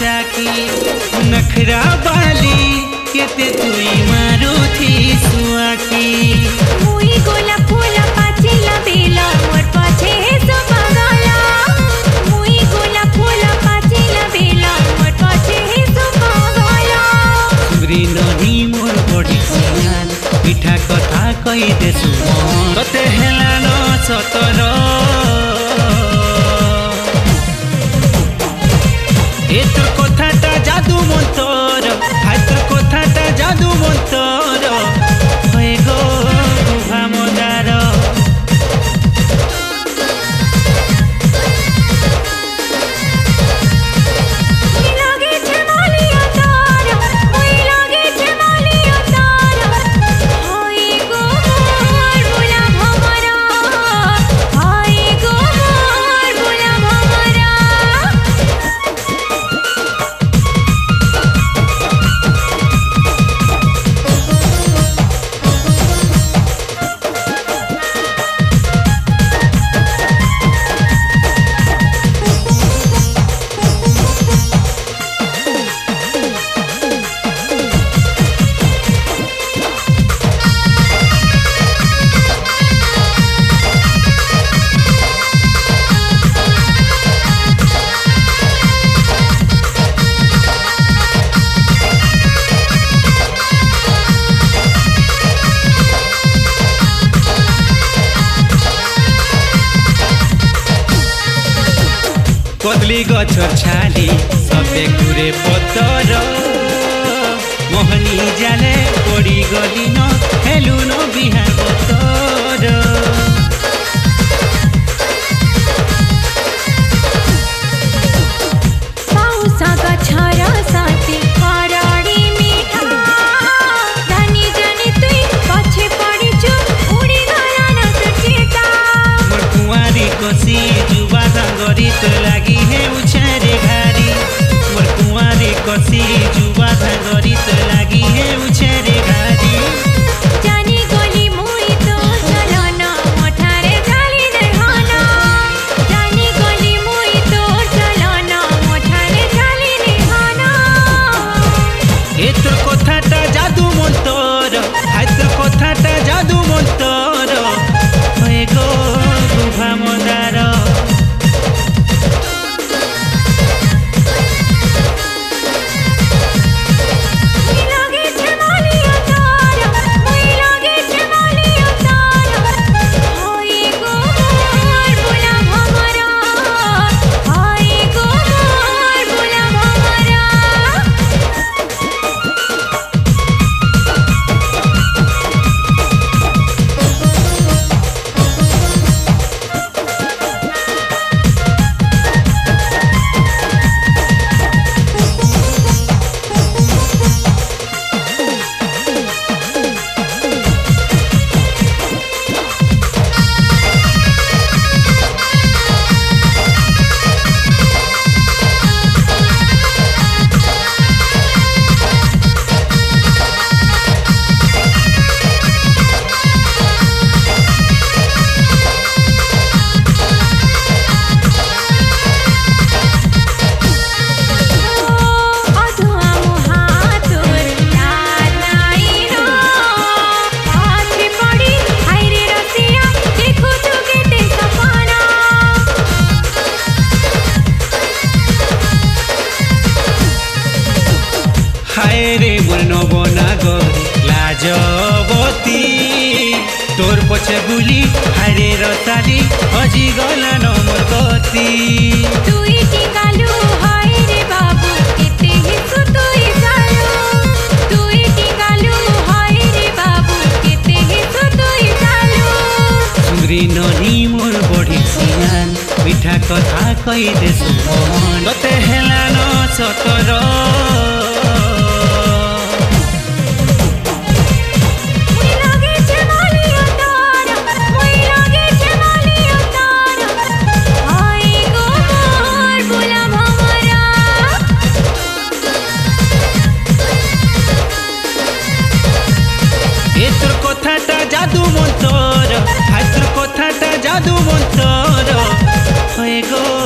चाकी नखरा बाली केते तुई मारुथी सुआकी मुई गोला फूला पाचिला बेला मोर पाछे सो पागला मुई गोला फूला पाचिला बेला मोर पाछे सो पागला सुरी नदी मोर बड़ी सियान पिठा कथा कहि देसु तते हेला न सतर ए तोर कथाटा जादू मंतर हाय तोर कथाटा जादू मंतर होय गो भामदार लागे छे मालिया तारा मुई लागे छे मालिया तारा होई गो मोर बोला भमरा होई गो मोर बोला भमरा कदली गछर छाली सबे घुरे पतर मोहनी जाले पड़ी गली न हेलु न बिहार पतर पाउसा गछरा साथी कराडी मिठा जानी जानी तुई पछे पडिछु उडी गला न सुचेता मोर कुंवारी कसी जुबा सागरी तो लागी हे उछारे घारी मोर कुंवारी कसी जुबा सागरी तो लागी हे उछारे घारी जानी गली मुई तो चलन मोठारे जाली नेहाना जानी गली मुई तो चलन मोठारे जाली नेहाना ए तोर कथाटा जादू मंतर हाय तोर कथाटा जादू मंतर होय गो भामदार मुई लागे छे मालिया तारा मुई लागे छे मालिया तारा होई गो मोर बोला भमरा होई गो मोर बोला भमरा अधुआ मुहातुर याद नाइनो पाछे पड़ी हाय रे रसिया देखो तो गेटे सपना हाय रे मोर नवनागरी लाजवती तोर पछे बुली हाय रे रसाली हजी गला न मोर गति तुई टिकालु हाय रे बाबू केते हिसु तुई चालू तुई टिकालु हाय रे बाबू केते हिसु तुई चालू सुरी नदी मोर बड़ी सियान पिठा कथा कहि देसु तते हेला न सतर मुई लागे छे मालिया तारा मुई लागे छे मालिया तारा होई गो मोर बोला भमरा ए तोर कथाटा जादू मंतर हाय तोर कथाटा जादू मंतर होय गो